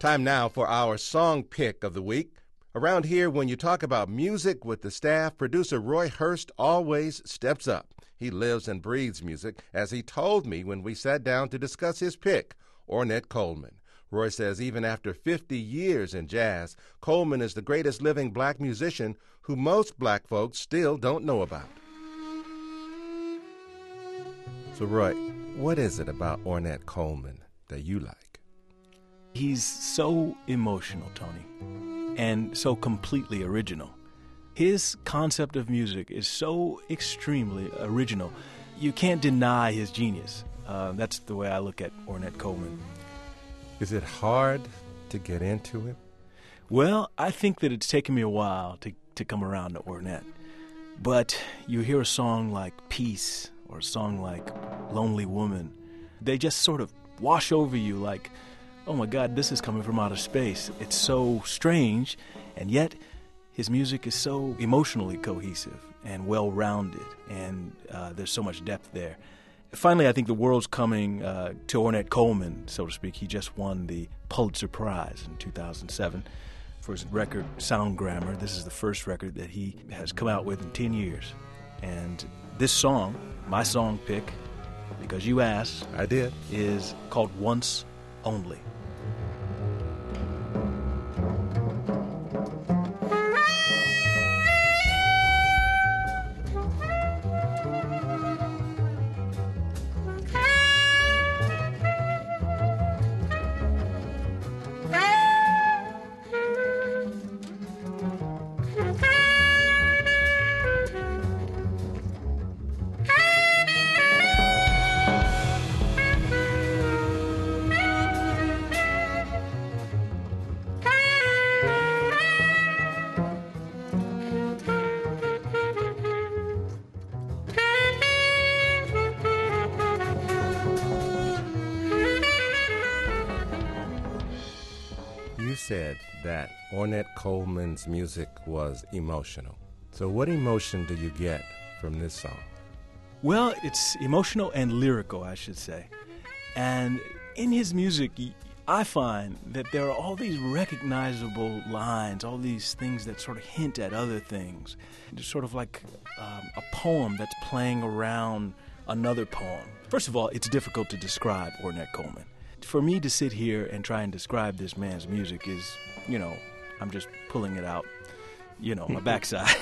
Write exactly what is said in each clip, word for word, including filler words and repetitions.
Time now for our song pick of the week. Around here, when you talk about music with the staff, producer Roy Hurst always steps up. He lives and breathes music, as he told me when we sat down to discuss his pick, Ornette Coleman. Roy says even after fifty years in jazz, Coleman is the greatest living black musician who most black folks still don't know about. So, Roy, what is it about Ornette Coleman that you like? He's so emotional, Tony, and so completely original. His concept of music is so extremely original. You can't deny his genius. Uh, that's the way I look at Ornette Coleman. Is it hard to get into him? Well, I think that it's taken me a while to, to come around to Ornette. But you hear a song like Peace or a song like Lonely Woman, they just sort of wash over you like, oh my God, this is coming from outer space. It's so strange, and yet his music is so emotionally cohesive and well-rounded, and uh, there's so much depth there. Finally, I think the world's coming uh, to Ornette Coleman, so to speak. He just won the Pulitzer Prize in two thousand seven for his record, Sound Grammar. This is the first record that he has come out with in ten years. And this song, my song pick, because you asked, I did, is called Once Only. You said that Ornette Coleman's music was emotional. So what emotion do you get from this song? Well, it's emotional and lyrical, I should say. And in his music, I find that there are all these recognizable lines, all these things that sort of hint at other things. It's sort of like um, a poem that's playing around another poem. First of all, it's difficult to describe Ornette Coleman. For me to sit here and try and describe this man's music is, you know, I'm just pulling it out, you know, my backside.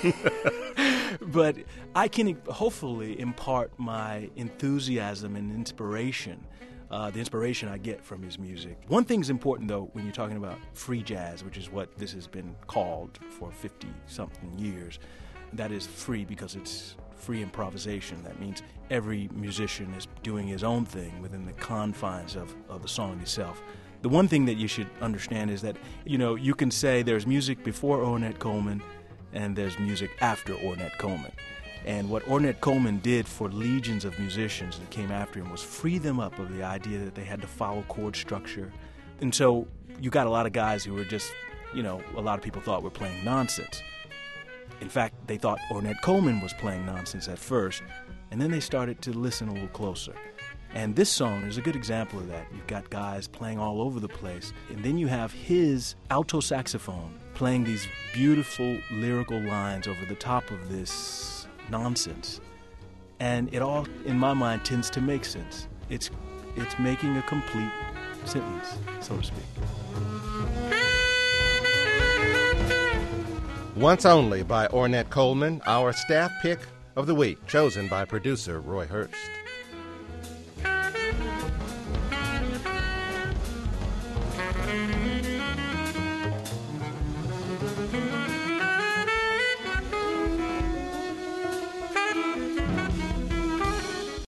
But I can hopefully impart my enthusiasm and inspiration, uh, the inspiration I get from his music. One thing's important, though, when you're talking about free jazz, which is what this has been called for fifty-something years. That is free because it's free improvisation. That means every musician is doing his own thing within the confines of, of the song itself. The one thing that you should understand is that, you know, you can say there's music before Ornette Coleman and there's music after Ornette Coleman. And what Ornette Coleman did for legions of musicians that came after him was free them up of the idea that they had to follow chord structure. And so you got a lot of guys who were just, you know, a lot of people thought were playing nonsense. In fact, they thought Ornette Coleman was playing nonsense at first, and then they started to listen a little closer. And this song is a good example of that. You've got guys playing all over the place, and then you have his alto saxophone playing these beautiful lyrical lines over the top of this nonsense. And it all, in my mind, tends to make sense. It's, it's making a complete sentence, so to speak. Once Only by Ornette Coleman, our staff pick of the week, chosen by producer Roy Hurst.